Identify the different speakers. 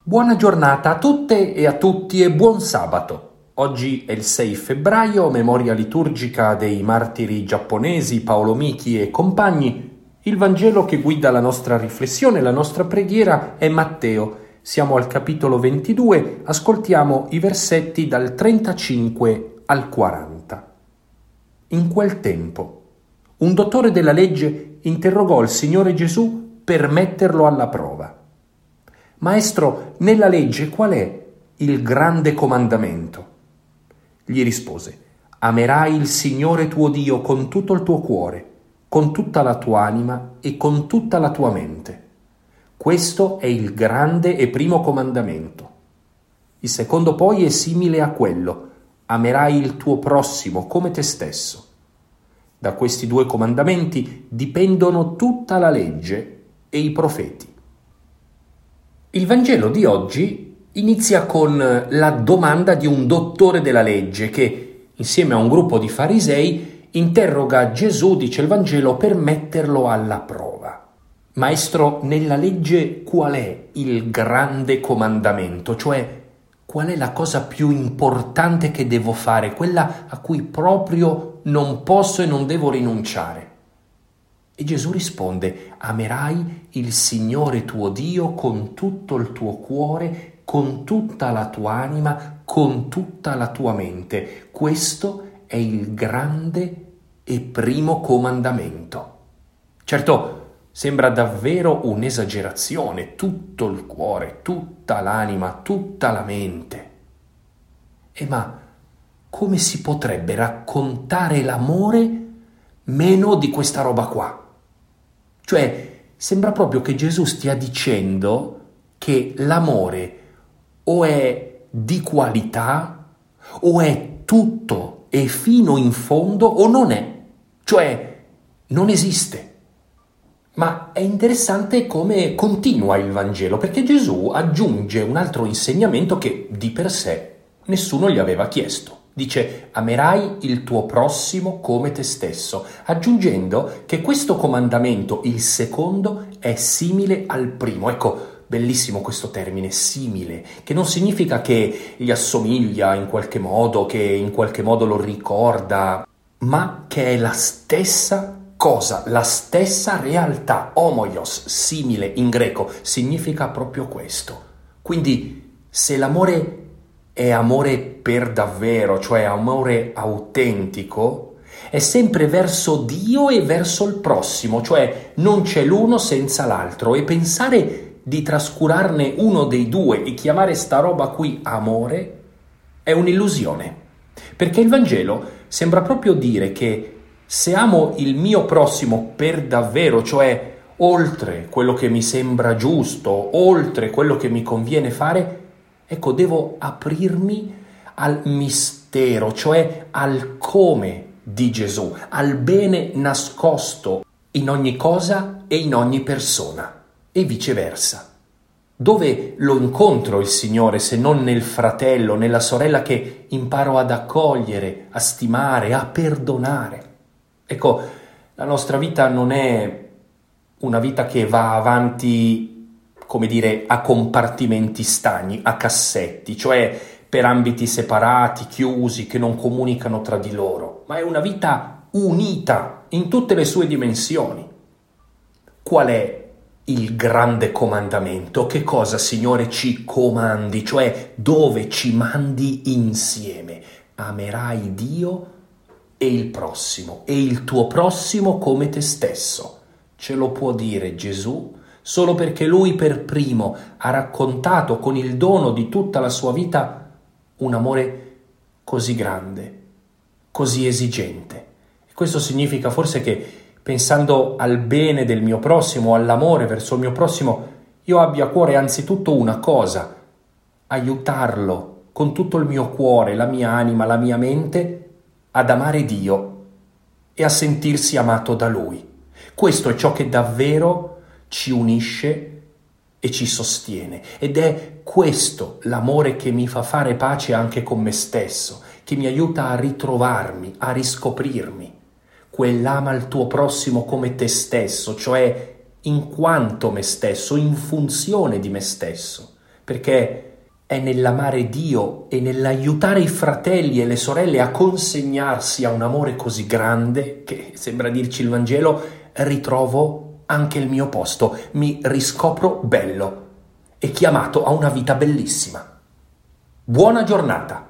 Speaker 1: Buona giornata a tutte e a tutti e buon sabato. Oggi è il 6 febbraio, memoria liturgica dei martiri giapponesi Paolo Miki e compagni. Il Vangelo che guida la nostra riflessione, la nostra preghiera è Matteo. Siamo al capitolo 22, ascoltiamo i versetti dal 35 al 40. In quel tempo, un dottore della legge interrogò il Signore Gesù per metterlo alla prova. Maestro, nella legge qual è il grande comandamento? Gli rispose: amerai il Signore tuo Dio con tutto il tuo cuore, con tutta la tua anima e con tutta la tua mente. Questo è il grande e primo comandamento. Il secondo poi è simile a quello: amerai il tuo prossimo come te stesso. Da questi due comandamenti dipendono tutta la legge e i profeti. Il Vangelo di oggi inizia con la domanda di un dottore della legge che, insieme a un gruppo di farisei, interroga Gesù, dice il Vangelo, per metterlo alla prova. Maestro, nella legge qual è il grande comandamento? Cioè, qual è la cosa più importante che devo fare? Quella a cui proprio non posso e non devo rinunciare? E Gesù risponde: amerai il Signore tuo Dio con tutto il tuo cuore, con tutta la tua anima, con tutta la tua mente. Questo è il grande e primo comandamento. Certo, sembra davvero un'esagerazione, tutto il cuore, tutta l'anima, tutta la mente. Ma come si potrebbe raccontare l'amore meno di questa roba qua? Cioè, sembra proprio che Gesù stia dicendo che l'amore o è di qualità, o è tutto e fino in fondo, o non è. Cioè, non esiste. Ma è interessante come continua il Vangelo, perché Gesù aggiunge un altro insegnamento che di per sé nessuno gli aveva chiesto. Dice: amerai il tuo prossimo come te stesso, aggiungendo che questo comandamento, il secondo, è simile al primo. Ecco, bellissimo questo termine, simile, che non significa che gli assomiglia in qualche modo, che in qualche modo lo ricorda, ma che è la stessa cosa, la stessa realtà. Homoios, simile in greco, significa proprio questo. Quindi, se l'amore è amore per davvero, cioè amore autentico, è sempre verso Dio e verso il prossimo, cioè non c'è l'uno senza l'altro, e pensare di trascurarne uno dei due e chiamare sta roba qui amore è un'illusione, perché il Vangelo sembra proprio dire che se amo il mio prossimo per davvero, cioè oltre quello che mi sembra giusto, oltre quello che mi conviene fare, ecco, devo aprirmi al mistero, cioè al come di Gesù, al bene nascosto in ogni cosa e in ogni persona, e viceversa. Dove lo incontro il Signore se non nel fratello, nella sorella che imparo ad accogliere, a stimare, a perdonare? Ecco, la nostra vita non è una vita che va avanti, come dire, a compartimenti stagni, a cassetti, cioè per ambiti separati, chiusi, che non comunicano tra di loro, ma è una vita unita in tutte le sue dimensioni. Qual è il grande comandamento? Che cosa, Signore, ci comandi? Cioè, dove ci mandi insieme? Amerai Dio e il tuo prossimo come te stesso. Ce lo può dire Gesù solo perché Lui per primo ha raccontato con il dono di tutta la sua vita un amore così grande, così esigente. E questo significa forse che, pensando al bene del mio prossimo, all'amore verso il mio prossimo, io abbia a cuore anzitutto una cosa: aiutarlo con tutto il mio cuore, la mia anima, la mia mente, ad amare Dio e a sentirsi amato da Lui. Questo è ciò che davvero ci unisce e ci sostiene, ed è questo l'amore che mi fa fare pace anche con me stesso, che mi aiuta a ritrovarmi, a riscoprirmi. Quell'ama il tuo prossimo come te stesso, cioè in quanto me stesso, in funzione di me stesso, perché è nell'amare Dio e nell'aiutare i fratelli e le sorelle a consegnarsi a un amore così grande che, sembra dirci il Vangelo, ritrovo anche il mio posto, mi riscopro bello e chiamato a una vita bellissima. Buona giornata!